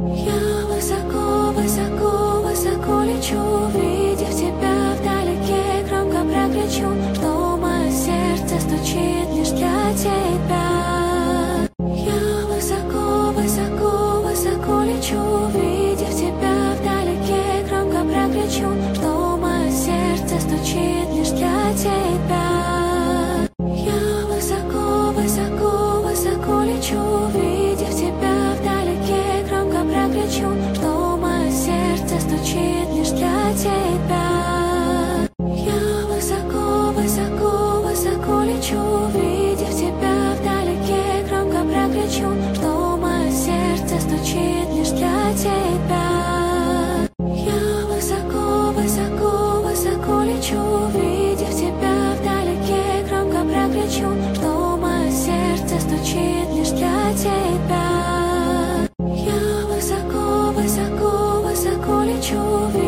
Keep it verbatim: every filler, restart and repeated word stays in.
Я высоко, высоко, высоко лечу, увидев тебя вдалеке, громко прокричу, что мое сердце стучит лишь для тебя. Я высоко, высоко, высоко лечу, увидев тебя вдалеке, громко прокричу, что мое сердце стучит лишь для тебя. Я высоко, высоко, высоко лечу, увидев тебя вдалеке, громко прокричу, что мое сердце стучит лишь для тебя. Я высоко, высоко, высоко лечу, увидев тебя вдалеке, громко прокричу, что мое сердце стучит лишь для тебя. Я высоко, высоко, высоко лечу, увидев тебя вдалеке, громко прокричу, что мое сердце стучит лишь для тебя. Я высоко, высоко, высоко лечу.